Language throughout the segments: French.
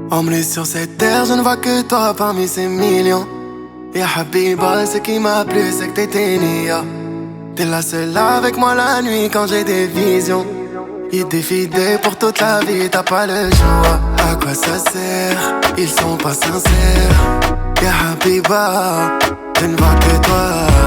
Emmené sur cette terre, je ne vois que toi parmi ces millions. Ya Habiba, ce qui m'a plu, c'est que t'étais Nia. T'es la seule avec moi la nuit quand j'ai des visions. Ils défidaient pour toute la vie, t'as pas le choix. À quoi ça sert? Ils sont pas sincères. Ya Habiba, je ne vois que toi.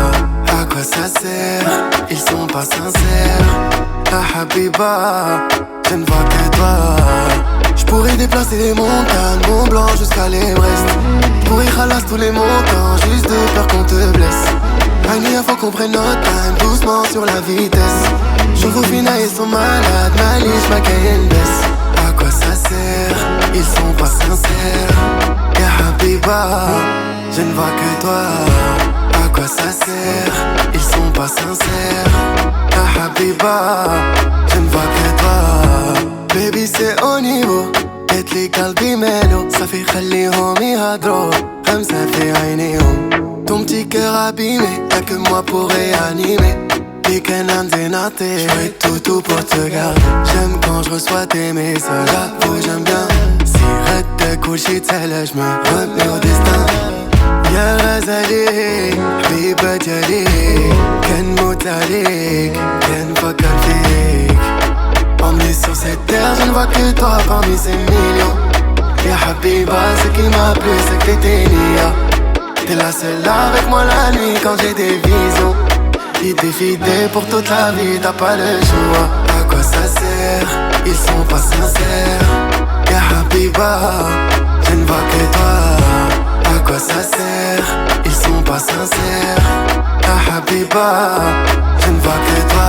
À quoi ça sert? Ils sont pas sincères. Ya Habiba, je ne vois que toi. J'pourrais déplacer les montagnes, Mont Blanc jusqu'à l'Everest. J'pourrais ralasse tous les montants, juste de peur qu'on te blesse. Ania, faut qu'on prenne notre time, doucement sur la vitesse. Choufina, ils sont malades, Malice, ma Cayenne baisse. À quoi ça sert? Ils sont pas sincères. Ya Habiba, je ne vois que toi. À quoi ça sert? Ils sont pas sincères. Ya Habiba, je ne vois que toi. Baby, c'est au niveau. قلت لي قلبي ماله صافي خليهم يهضروا خمسة في عينيهم. Ton petit cœur abîmé, y'a que moi pour réanimer. Et qu'un âme dénatée, j'fais tout pour te garder. J'aime quand je reçois tes messages, j'avoue j'aime bien. Si رد كل شي تسهل j'me remets au destin. يا غزالي حبيبة ديالي كنموت عليك كنفكر فيك. Emmené sur cette terre, je ne vois que toi parmi ces millions. Ya Habiba, ce qui m'a plu, c'est que t'étais Nia. T'es la seule avec moi la nuit quand j'ai des visions. Ils défidaient pour toute la vie, t'as pas le choix. À quoi ça sert? Ils sont pas sincères. Ya Habiba, je ne vois que toi. À quoi ça sert? Ils sont pas sincères. Ya Habiba, je ne vois que toi.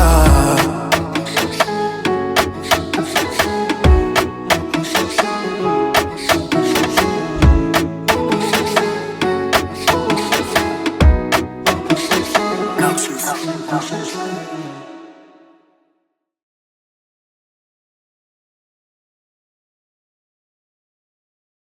Noxious.